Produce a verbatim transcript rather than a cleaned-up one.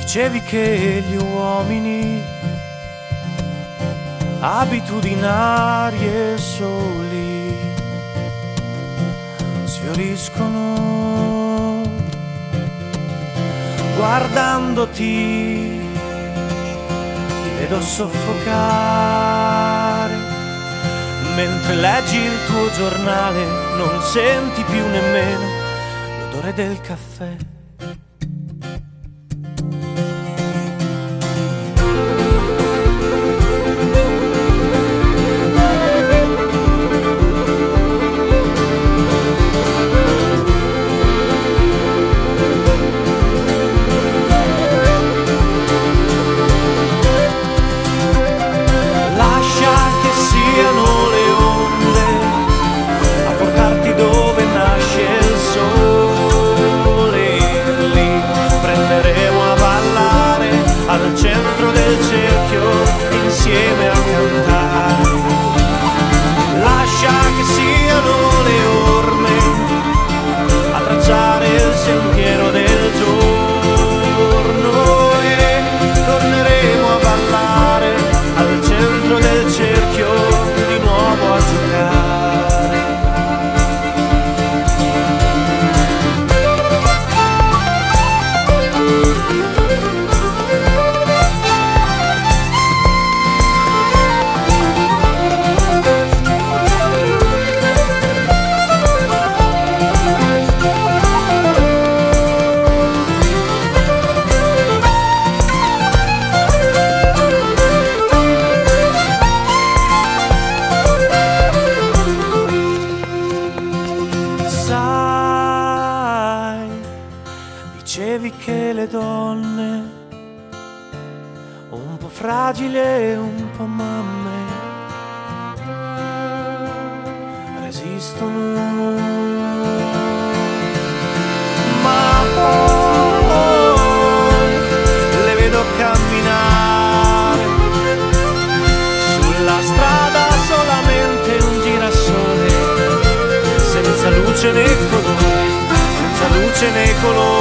Dicevi che gli uomini abitudinari e soli sfioriscono guardandoti, ti vedo soffocare mentre leggi il tuo giornale, non senti più nemmeno l'odore del caffè. Insieme a cantare, lascia che siano le orme a tracciare il sentiero del giorno e torneremo a ballare al centro del cerchio di nuovo a giocare. Dicevi che le donne, un po' fragili e un po' mamme, resistono, ma poi le vedo camminare sulla strada, solamente un girasole, senza luce né colore, senza luce né colore.